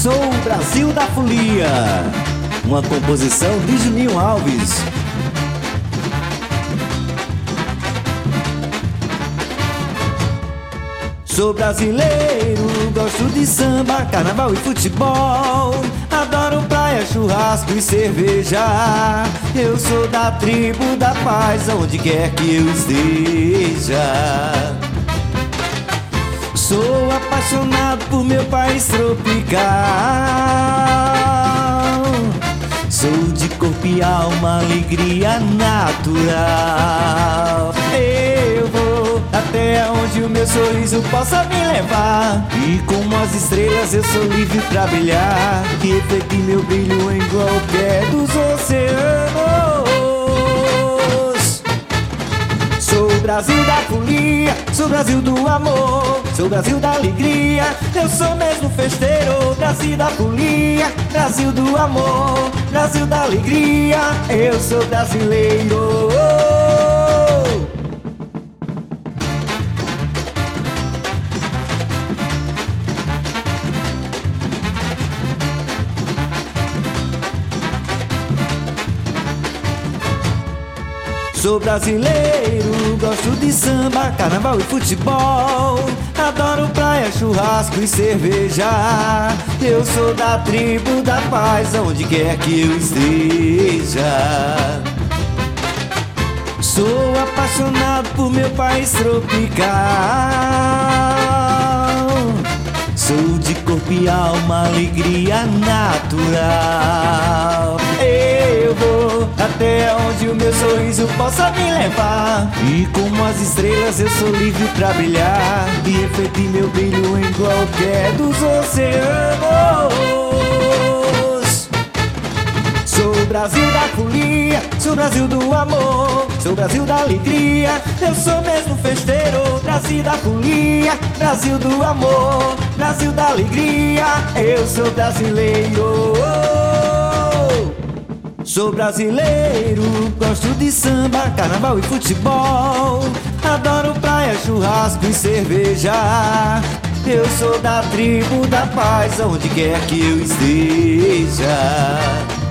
Sou o Brasil da Folia, uma composição de Juninho Alves. Sou brasileiro, gosto de samba, carnaval e futebol. Adoro praia, churrasco e cerveja. Eu sou da tribo da paz, onde quer que eu esteja. Sou apaixonado por meu país tropical. Sou de corpo e alma, alegria natural. Eu vou até onde o meu sorriso possa me levar. E como as estrelas eu sou livre pra brilhar. Que refleti meu brilho em qualquer dos oceanos. Sou o Brasil da folia, sou o Brasil do amor, sou o Brasil da alegria. Eu sou mesmo festeiro, Brasil da folia, Brasil do amor, Brasil da alegria. Eu sou brasileiro. Sou brasileiro, gosto de samba, carnaval e futebol. Adoro praia, churrasco e cerveja. Eu sou da tribo da paz, onde quer que eu esteja. Sou apaixonado por meu país tropical. Sou de corpo e alma, alegria natural. Eu vou até onde o meu sorriso possa me levar. E como as estrelas eu sou livre pra brilhar. E refletir meu brilho em qualquer dos oceanos. Sou o Brasil da folia, sou o Brasil do amor, sou o Brasil da alegria. Eu sou mesmo festeiro, Brasil da folia, Brasil do amor, Brasil da alegria. Eu sou brasileiro. Sou brasileiro, gosto de samba, carnaval e futebol. Adoro praia, churrasco e cerveja. Eu sou da tribo da paz, onde quer que eu esteja.